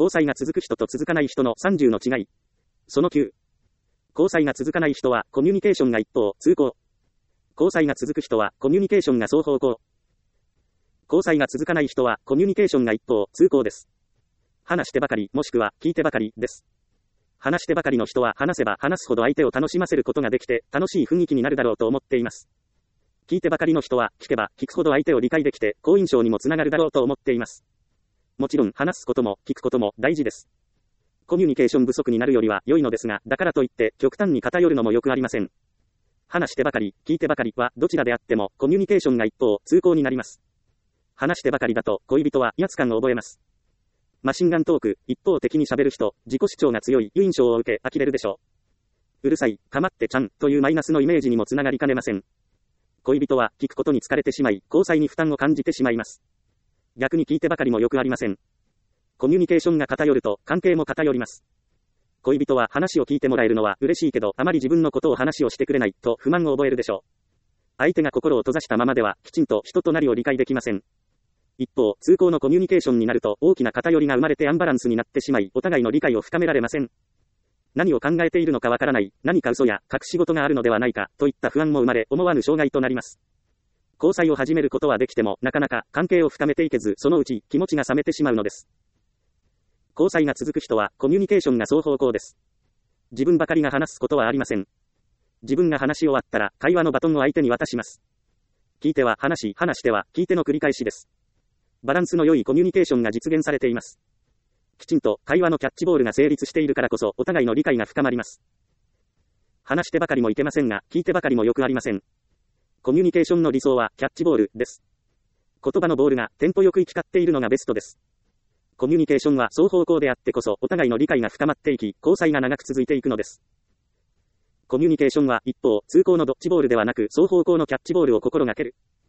交際が続く人と続かない人の30の違い。その9。交際が続かない人はコミュニケーションが一方通行。交際が続く人はコミュニケーションが双方向。交際が続かない人はコミュニケーションが一方通行です。話してばかりもしくは聞いてばかりです。話してばかりの人は話せば話すほど相手を楽しませることができて楽しい雰囲気になるだろうと思っています。聞いてばかりの人は聞けば聞くほど相手を理解できて好印象にもつながるだろうと思っています。もちろん話すことも聞くことも大事です。コミュニケーション不足になるよりは良いのですが、だからといって極端に偏るのもよくありません。話してばかり、聞いてばかりはどちらであってもコミュニケーションが一方通行になります。話してばかりだと恋人は威圧感を覚えます。マシンガントーク、一方的に喋る人、自己主張が強い印象を受け呆れるでしょう。うるさい、かまってちゃんというマイナスのイメージにもつながりかねません。恋人は聞くことに疲れてしまい、交際に負担を感じてしまいます。逆に聞いてばかりもよくありません。コミュニケーションが偏ると関係も偏ります。恋人は話を聞いてもらえるのは嬉しいけど、あまり自分のことを話をしてくれないと不満を覚えるでしょう。相手が心を閉ざしたままではきちんと人となりを理解できません。一方、通行のコミュニケーションになると大きな偏りが生まれてアンバランスになってしまい、お互いの理解を深められません。何を考えているのかわからない、何か嘘や隠し事があるのではないかといった不安も生まれ、思わぬ障害となります。交際を始めることはできても、なかなか関係を深めていけず、そのうち気持ちが冷めてしまうのです。交際が続く人はコミュニケーションが双方向です。自分ばかりが話すことはありません。自分が話し終わったら会話のバトンを相手に渡します。聞いては話し、話しては聞いての繰り返しです。バランスの良いコミュニケーションが実現されています。きちんと会話のキャッチボールが成立しているからこそお互いの理解が深まります。話してばかりもいけませんが、聞いてばかりもよくありません。コミュニケーションの理想はキャッチボールです。言葉のボールがテンポよく行き交っているのがベストです。コミュニケーションは双方向であってこそお互いの理解が深まっていき、交際が長く続いていくのです。コミュニケーションは一方通行のドッジボールではなく双方向のキャッチボールを心がける。